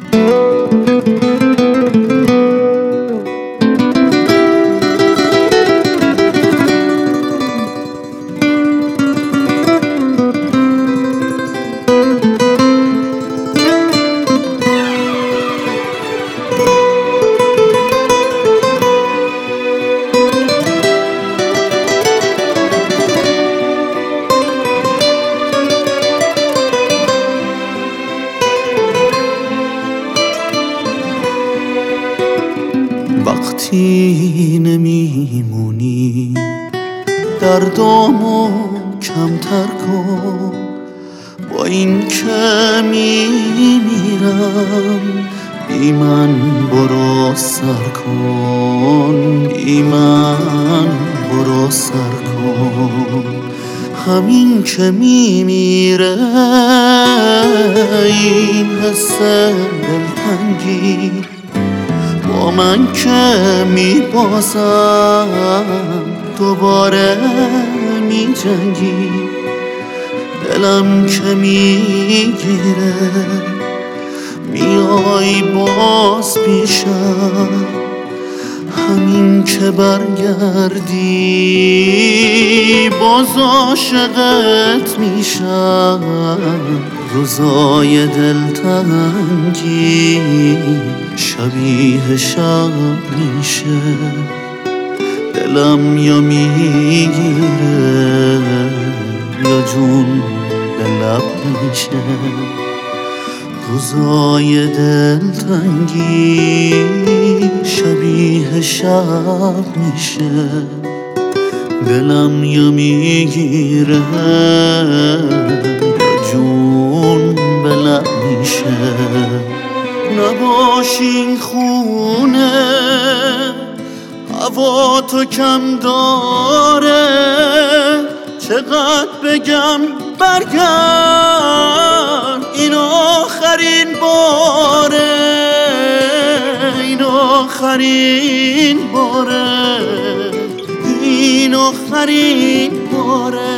وقتی نمیمونی دردامو کمتر کن، با این که میمیرم بی من برو سر کن، بی من برو سر کن. همین که میمیره این حس دلتنگی با من که میبازم دوباره میجنگی، دلم که میگیره میای باز پیشم، همین که برگردی باز عاشقت میشم. روزای دلتنگی شبیه شب میشه، دلم یا میگیره یا جون به لب میشه. روزای دلتنگی شبیه شب میشه، دلم یا میگیره یا جون به لب میشه. نباشین خونه هوا تو کم داره، چقدر بگم برگرد این آخرین باره، این آخرین باره، این آخرین باره.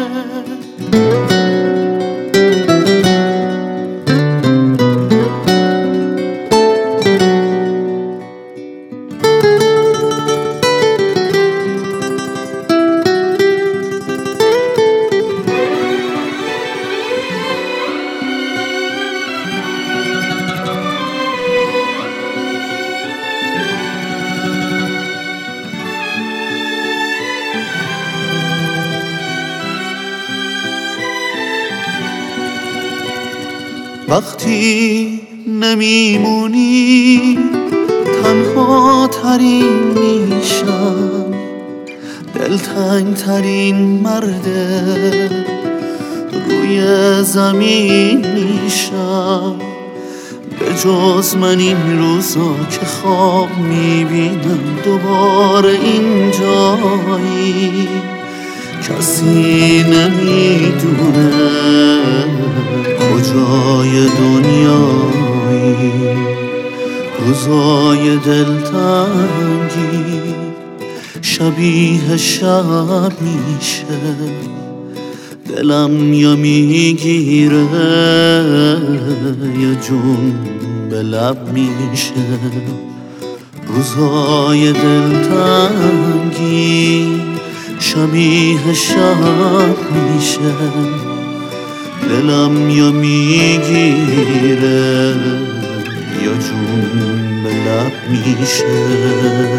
وقتی نمیمونی تنها ترین میشم، دلتنگ ترین مرده روی زمین میشم. به جز من این روزا که خواب میبینم دوباره این جایی، کسی نمیدونه کجای دنیایی. روزای دلتنگی شبیه شب میشه، دلم یا میگیره یا جون به لب میشه. روزای دلتنگی شبیه شب میشه، دلم یا میگیره یا جون به لب میشه.